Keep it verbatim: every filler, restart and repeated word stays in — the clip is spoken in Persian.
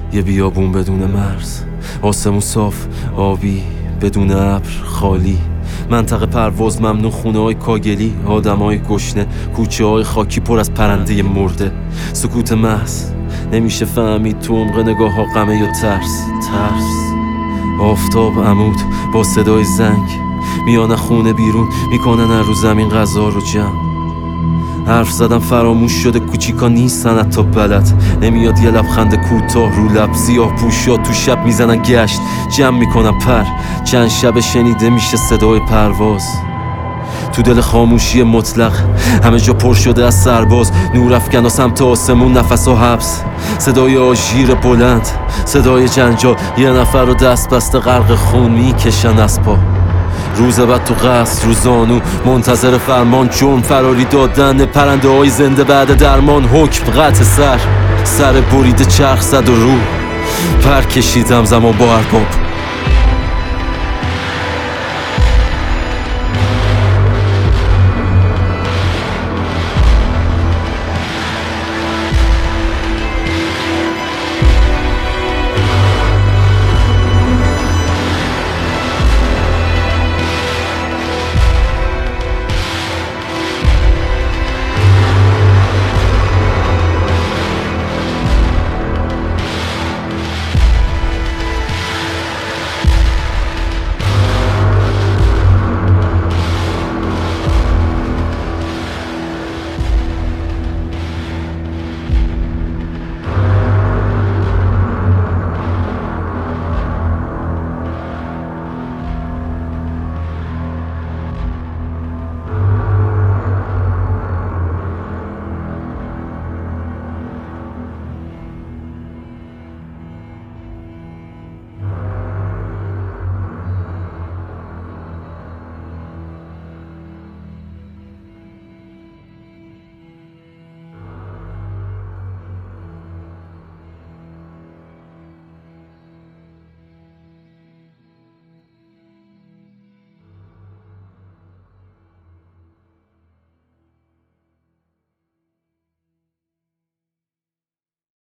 یه بیابون بدون مرز، آسمون صاف آبی بدون ابر خالی، منطقه پرواز ممنوع، خونه های کاگلی، آدم های گشنه، کوچه های خاکی پر از پرنده مرده، سکوت محض نمیشه فهمید تو عمق نگاه ها غمه یا ترس. ترس آفتاب عمود با صدای زنگ میان خونه بیرون میکنن رو زمین غذا رو جمع. حرف زدم فراموش شده، کوچیکا نیستن حتی بلد، نمیاد یه لبخند کوتاه رو لب، سیاه پوشا تو شب میزنن گشت، جمع میکنن پر. چند شب شنیده میشه صدای پرواز تو دل خاموشی مطلق، همه جا پر شده از سرباز، نور افکن و سمت آسمون نفس و حبس، صدای آژیر بلند، صدای جنجال، یه نفر رو دست بسته غرق خون میکشن از پا. روز بعد تو قصر رو زانو منتظر فرمان، جرم فراری دادن پرنده های زنده بعد درمان، حکم قطع سر، سر بریده چرخ زد و رو پر کشیدم زمان با ارباب.